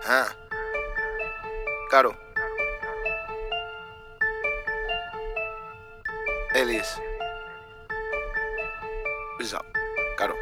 Caro. Elias. What's up? Caro.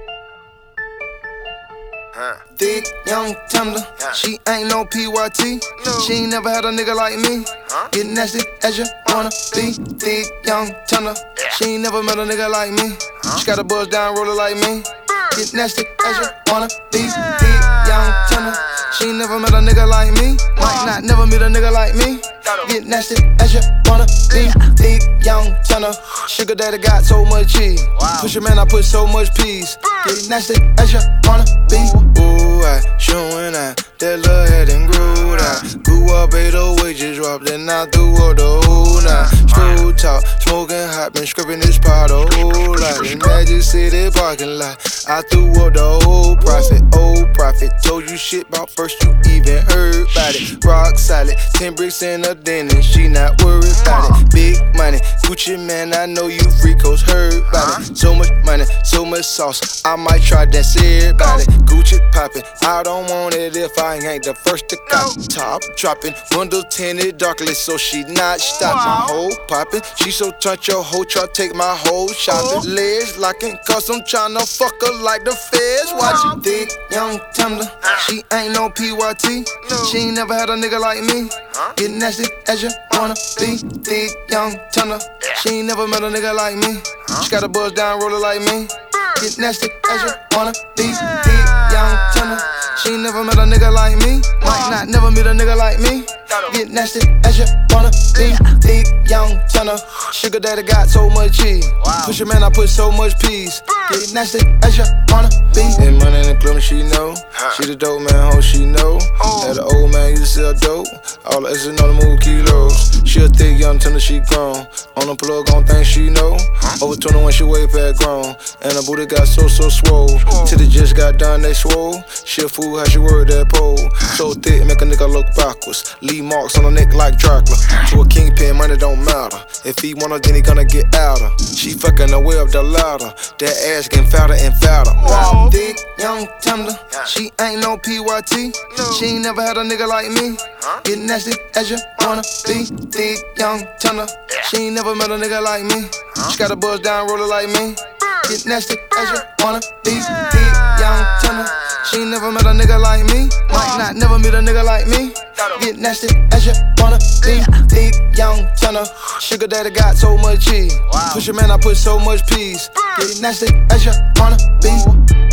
Thick, young, tender, she ain't no PYT. She ain't never had a nigga like me. Get nasty as you wanna be. Thick, young, tender, she ain't never met a nigga like me. She got a buzz down roller like me. Get nasty as you wanna be. Thick, young, tender, she ain't never met a nigga like me. Might not never meet a nigga like me. Get nasty as you wanna be. Thick, young, tender, sugar daddy got so much cheese. Push your man, I put so much peas. Get nasty as you wanna be. Ooh, I showing out that lil' head and grew out. Grew up 808, just dropped, then I threw up the whole night. Screw talk, smoking hot, been scraping this pot a whole lot. In Magic City parking lot, I threw up the whole profit. Old profit, told you shit about first you even heard about it. Rock solid, 10 bricks in a den and she not worried about it. Big money, Gucci man, I know you freakos heard about it. So much money, so much sauce, I might try dance everybody. Gucci poppin', I don't want it if I ain't the first to cop. Top dropping, window tinted darkly, so she not stopping. Hole poppin', she so touch your hoe, try take my whole shopping. Legs locking, cause I'm tryna fuck her like the feds watching. Thick, young, tender, she ain't no PYT. She ain't never had a nigga like me. Get nasty as you wanna be. Thick, young, tender, she ain't never met a nigga like me. She got a buzz down roller like me. Get nasty as you wanna be. Thick, young, tender, she ain't never met a nigga like me. Might not never meet a nigga like me. Get nasty as you wanna be. Thick, young, tender, sugar daddy got so much cheese. Push your man, I put so much peas. Get nasty as you wanna be. And money in the club, she know. She the dope man, hoe she know. Had an old man used to sell dope. All the exes know the move kilos. She a thick, young, tender, she grown. On the plug, gon' think she know. Over 21, she way past grown. And her booty got so swole. Till it just got done, they swole. She a fool, how she work that pole. So thick, make a nigga look backwards. Leave marks on her neck like Dracula. To a kingpin, money don't matter. If he want her, then he gonna get out her. She fucking her way up the ladder. That ass getting fatter and fatter. Thick, young, tender, she ain't no PYT. She ain't never had a nigga like me. Get nasty as you wanna be. Thick, young, tender, she ain't never met a nigga like me. She got a buzz down roller like me. Get nasty as you wanna be. Thick, young, tender, she ain't never met a nigga like me. Might not never meet a nigga like me. Get nasty as you wanna be. Thick, young, tender, sugar daddy got so much cheese. Push your man, I put so much peas. Get nasty as you wanna be.